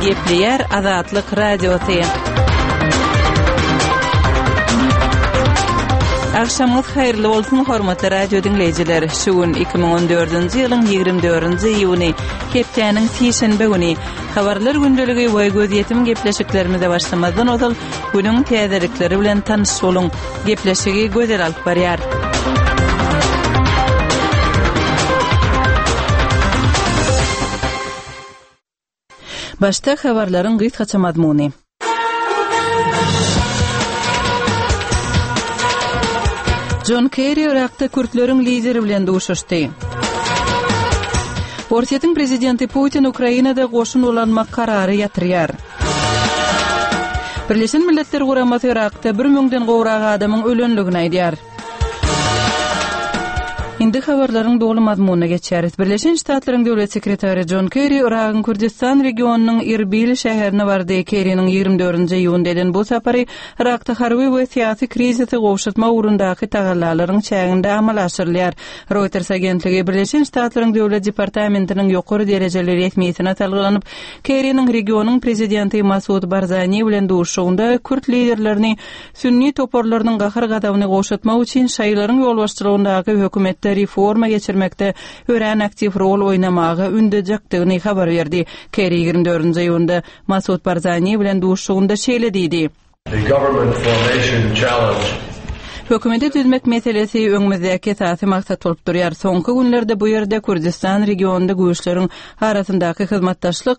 Gepleyer Azatlyk Radiosu. Akşamınız hayırlı olsun hormatly radio dinleyijiler. Şuun 2014-nji ýylyň 24-nji iýuny, hepdeniň sişenbe güni. Habarlar gündöligi we göz ýetim gepleşiklerimize başlamazdan ozal günüň täzelikleri bilen tanyş boluň. Gepleşigi gözel alyp barýar. Başta habarlaryň gysgaça mazmuny. John Kerry Irakda Kürtleriň lideri bilen duşuşdy. Ortiýetiň prezidenti Putin Ukrainada goşun ulanmak karary ýatyrýar. Birleşen Milletler Guramasy Irakda 1000-den gowrak adamyň ölenligini aýdýar. Indi habarlaryň dolu mazmunyna geçeriz. Birleşen Ştatlaryň döwlet sekretary John Kerry Iragyň Kürdistan regionunyň Erbil şäherine bardy. Kerryniň 24-nji iýundeden bu sapary Irakda harby we syýasy krizisy gowşatma urundaky tagallalaryň çäginde amal aşyrylýar. Reuters agentligi Birleşen Ştatlaryň döwlet departamentiniň ýokary derejeli resmiýetine talgylanyp, Kerryniň regionuň prezidenti Masud Barzani bilen duşugynda Kürt liderlerini sünni toporlarynyň gahar gadawyny gowşatmak üçin şaýlaryň ýolbaşçylygyndaky hökümet reforma geçirmekde ören aktiv rol oynamagy ündejekdigini habar berdi. Kerry 24-nji ýylda Masud Barzani bilen duşugynda şeýle diýdi. The government formation challenge Hökümeti düzmek meselesi öňümizdäki esasy maksat bolup durýar. Soňky günlerde bu ýerde Kürdistan regionunda güýçleriň arasyndaky hyzmatdaşlyk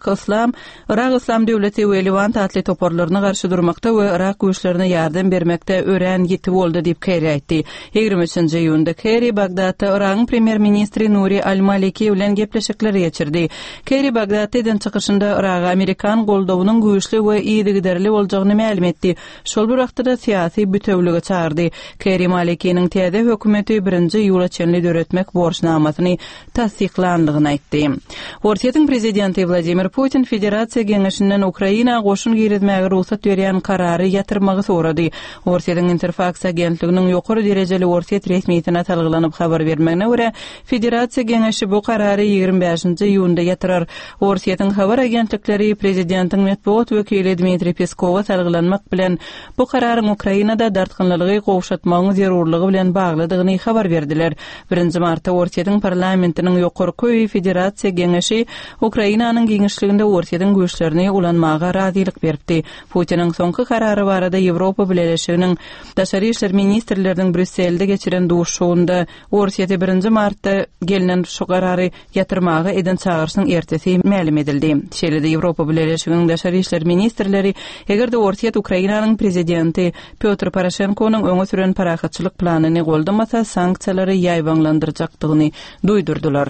Irak Islam döwleti we Levant atly toporlaryna garşy durmakda we Irak güýçlerine ýardam bermekde ören ýetip boldy diýip Kerry aýtdy. 23-nji ýylda Kerry Bagdadda Iragyň premier ministri Nuri al-Maliki bilen gepleşikler geçirdi. Kerry Bagdaddan çykyşynda Iraga Amerikan goldawynyň güýçli we ýygyderli boljagyny ma'lum etdi. Şol bir wagtda syýasy bütewligi çağırdy. Kerry Maliki'nin täze hökümeti 1-nji ýyla çenli döretmek borçnamasyny tasdiklandygyny aýtdy. Ortiýetiň prezidenti Vladimir Putin Federasiýa Geňeşinden Ukraina goşun girizmäge ruhsat berýän karary ýatyrmagy sorady. Ortiýetiň Interfax agentliginiň ýokary derejeli Ortiýet resmiýetine talgylanyp habar bermegine görä, Federasiýa Geňeşi bu karary 25-nji ýylda ýatyrar. Ortiýetiň habar agentlikleri prezidentiň medeniýet wekili Dmitri Peskowa talgylanmak bilen bu kararyň Ukrainada dartgynlygy gowşatmagyň zerurlygy bilen bagladygyny habar berdiler. 1-nji martda Ortiýetiň parlamentiniň ýokary köýi Federasiýa Geňeşi Ukrainanyň giňişliginde Ortiýetiň güýçlerini ulanmaga razylyk beripdi. Putiniň soňky karary barada Ýewropa Birleşiginiň daşary işler ministrläriniň Brüsselde geçiren duşugynda Ortiýeti 1-nji martda gelinen şu karary ýatyrmaga eden çağırsyň ertesi ma'lum edildi. Şeýle-de Ýewropa Birleşiginiň daşary işler ministrleri egerde Ortiýet Ukrainanyň prezidenti Petro Poroshenkonyň öňe süren parahatçylyk planyny goldamasa sanksiýalary ýaýbanlandyrjakdygyny duýdurdular.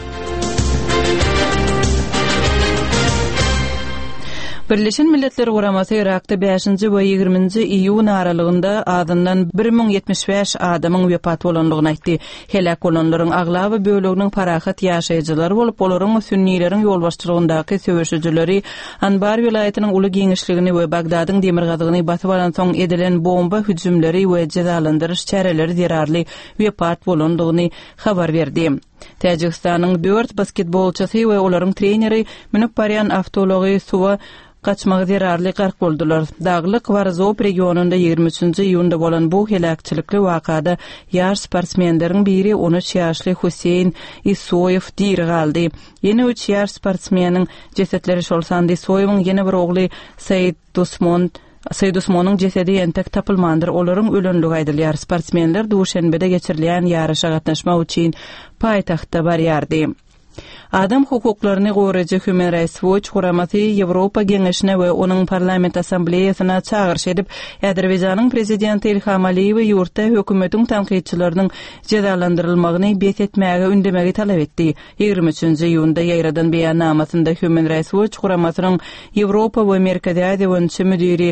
Birleşen Milletler Guramasy Irakda 5-nji we 20-nji iýun aralygynda adından 1075 adamyň wepat bolanlygyny aýtdy. Helak bolanlaryň aglaby böleginiň parahat ýaşaýjylary bolup, olaryň sünnileriň ýolbaşçylygyndaky söwüşçüleri Anbar vilayatynyň uly giňişligini we Bagdadyň demirgazygyny basyp alan soň edilen bomba hüjümleri we jazalandyryş çäreleri zerarly wepat bolanlygyny habar berdi. Täjikistanyň 4 basketbolçysy we olaryň treneri minip barýan avtology suwa kaçmagy zerarly gark boldular. Daglyk Varzop regionunda 23-nji ýylda bolan bu helakçylykly wakada ýaş sportsmenleriň biri 13 ýaşly Huseyn Isoyev dir galdy. Ýene 3 ýaş sportsmeniň jesetleri şolsandy. Isoyewyň ýene bir ogly Said Usmonyň jesedi entek tapylmandyr. Olaryň ölenligi aýdylýar. Sportsmenler duşenbede geçirilýän ýarışa gatnaşmak üçin paýtagtda barýardy. Adam hukuklaryny goraýjy Human Rights Watch Guramasy Ýewropa Geňeşine we onuň parlament assambleýasyna çağırş edip, Azerbaýjanyň prezidenti Ilham Aliýew ýurtda hökümetiň tanqidçileriniň jazalandyrylmagyny beýetmäge ündemegi talap etdi. 23-nji ýylda ýaýradan beýannamasynda Human Rights Watch Guramasynyň Ýewropa we Merkezi Aziýa boýunça müdiri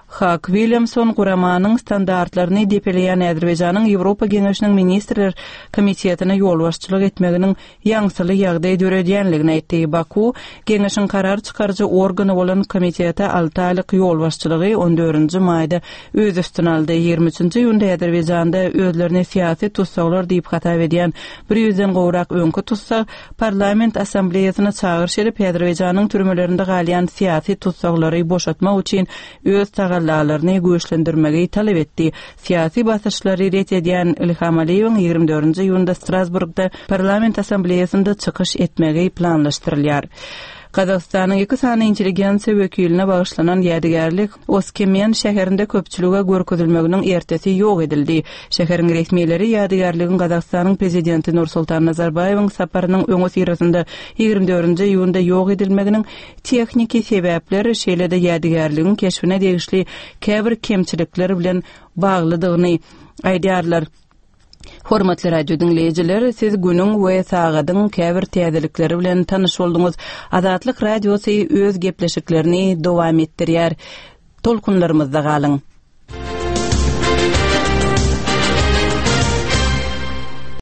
Hak Williamson guramanyň standartlaryny depeleýän Azerbaýjanyň Ýewropa Geňeşiniň ministrler komitetine ýolbaşçylyk etmeginiň ýaňsyly ýagdaý döredýänligini aýtdy. Baku Geňeşiň karar çykarjy organy bolan komitete 6 aýlyk ýolbaşçylygy 14-nji maýda öz üstüne aldy. 23-nji ýylda Azerbaýjanda özlerini syýasy tutsaglar diýip hata edýän 100-den gowrak öňkü tutsa parlament assambleýasyna çağırış edip Azerbaýjanyň türmelerinde galýan syýasy tutsaglary boşatmak üçin öz tagallalaryny güýçlendirmegi talap etdi. Syýasy basyşlary ret edýän Ilham Aliýewiň 24-nji ýylda Strasburgda parlament assambleýasynda çykyş etmegi planlaşdyrylýar. Kazakstanyň 2 sany intelligensiýa wekiline bagyşlanan ýadygarlyk Oskemyan şäherinde köpçülüge görkezilmeginiň ertesi ýok edildi. Şäheriň resmiýetleri ýadygarlygyň Kazakstanyň prezidenti Nursultan Nazarbayewiň saparynyň öňe syrasynda 24-nji ýylda ýok edilmeginiň tehniki sebäpleri şeýle-de ýadygarlygyň keşfine degişli käbir kemçilikler bilen baglydygyny aýdýarlar. Hormatly radio dinleyijiler, siz günüň we sagadyň käbir täzelikleri bilen tanyş bolduňyz. Azatlyk radiosy öz gepleşiklerini dowam etdirýär. Tolkunlarymyzda galyň.